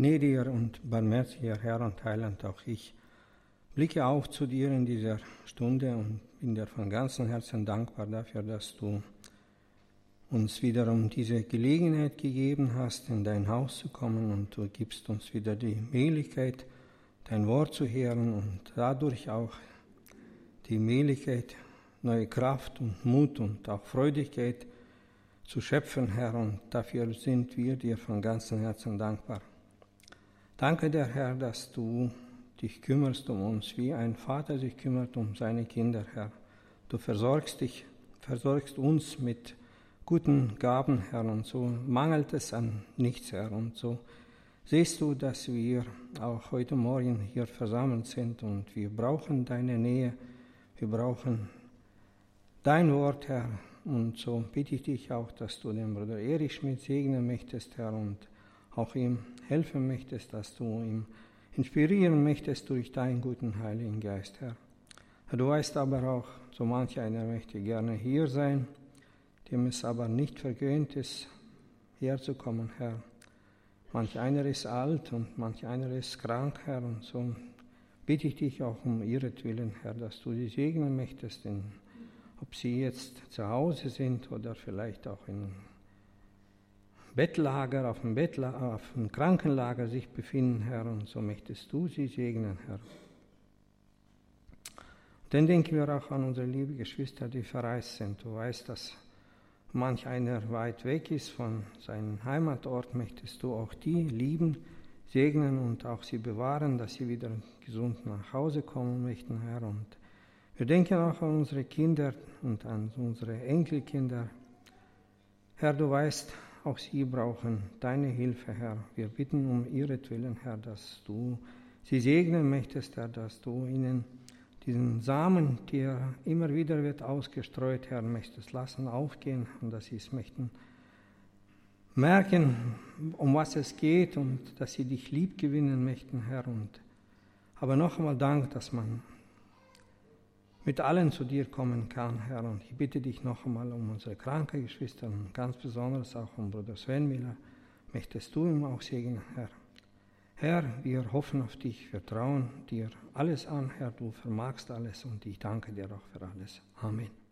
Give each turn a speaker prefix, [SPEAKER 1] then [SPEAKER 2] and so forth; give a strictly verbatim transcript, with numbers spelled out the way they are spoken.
[SPEAKER 1] Gnädiger und barmherziger Herr und Heiland, auch ich blicke auf zu dir in dieser Stunde und bin dir von ganzem Herzen dankbar dafür, dass du uns wiederum diese Gelegenheit gegeben hast, in dein Haus zu kommen, und du gibst uns wieder die Möglichkeit, dein Wort zu hören und dadurch auch die Möglichkeit, neue Kraft und Mut und auch Freudigkeit zu schöpfen, Herr, und dafür sind wir dir von ganzem Herzen dankbar. Danke dir, Herr, dass du dich kümmerst um uns, wie ein Vater sich kümmert um seine Kinder, Herr. Du versorgst dich, versorgst uns mit guten Gaben, Herr, und so mangelt es an nichts, Herr, und so siehst du, dass wir auch heute Morgen hier versammelt sind und wir brauchen deine Nähe, wir brauchen dein Wort, Herr, und so bitte ich dich auch, dass du den Bruder Erich Schmidt segnen möchtest, Herr, und auch ihm helfen möchtest, dass du ihm inspirieren möchtest durch deinen guten Heiligen Geist, Herr. Du weißt aber auch, so manch einer möchte gerne hier sein, dem es aber nicht vergönnt ist, herzukommen, Herr. Manch einer ist alt und manch einer ist krank, Herr, und so bitte ich dich auch um ihretwillen, Herr, dass du sie segnen möchtest, in, ob sie jetzt zu Hause sind oder vielleicht auch in Bettlager, auf dem Bettlager, auf dem Krankenlager sich befinden, Herr, und so möchtest du sie segnen, Herr. Dann denken wir auch an unsere lieben Geschwister, die verreist sind. Du weißt, dass manch einer weit weg ist von seinem Heimatort, möchtest du auch die lieben, segnen und auch sie bewahren, dass sie wieder gesund nach Hause kommen möchten, Herr. Und wir denken auch an unsere Kinder und an unsere Enkelkinder. Herr, du weißt, auch sie brauchen deine Hilfe, Herr. Wir bitten um ihretwillen, Herr, dass du sie segnen möchtest, Herr, dass du ihnen diesen Samen, der immer wieder wird ausgestreut, Herr, möchtest lassen aufgehen und dass sie es möchten merken, um was es geht und dass sie dich lieb gewinnen möchten, Herr. Und aber noch einmal Dank, dass man mit allen zu dir kommen kann, Herr. Und ich bitte dich noch einmal um unsere kranken Geschwister und ganz besonders auch um Bruder Sven Miller. Möchtest du ihm auch segnen, Herr. Herr, wir hoffen auf dich, wir trauen dir alles an, Herr, du vermagst alles und ich danke dir auch für alles. Amen.